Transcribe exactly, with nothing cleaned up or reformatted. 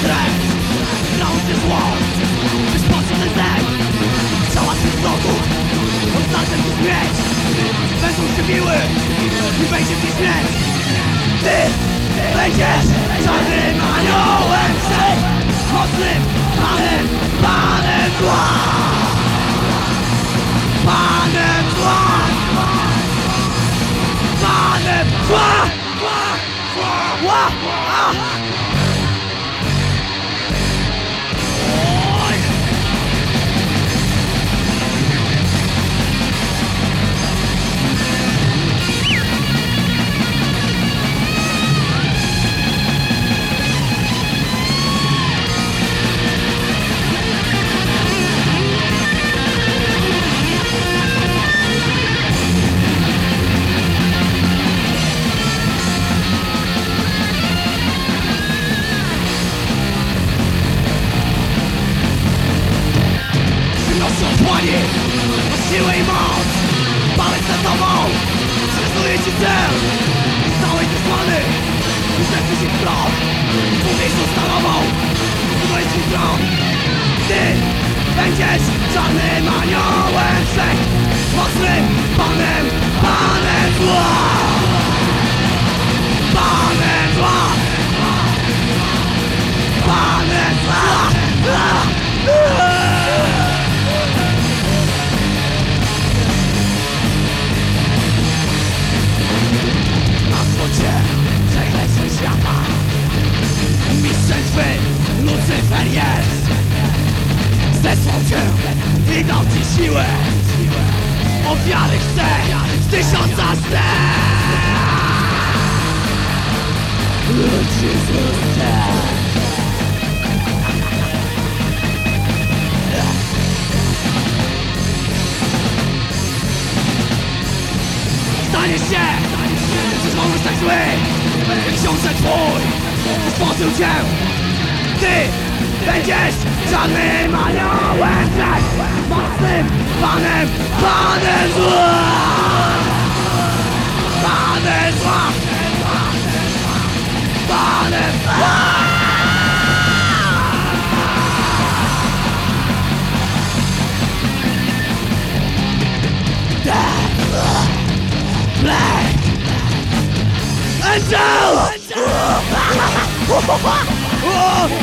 krew, grał się zło, wyspoczony zek. Ciała tych wrogów, oznaczem tu śmierć. Będą się biły i będzie ci śmierć. Ty będziesz czarnym aniołem, wszech mocnym panem, panem zła. Panem zła. Panem zła. Ła! A! Oj! Płonie, o siłę i moc. Palec za tobą, przekazuję ci cel. Z całej tej słony uszedł się w proch. Uwieźną stalową, zbuduje ci tron. Ty będziesz czarnym aniołem, wszech mocnym panem, panem zła. Panem zła. Panem zła. Przekleństwem świata mistrzem twym Lucyfer jest. Zesłał cię i dał ci siłę. Ofiary chce z tysiąca ster. Jesus Christ. Staniesz się, przecież mogłeś tak zły. Książę twój stworzył cię. Ty będziesz czarnym aniołem, wszech mocnym panem, panem zła. Panem zła. Panem zła. Black Angel!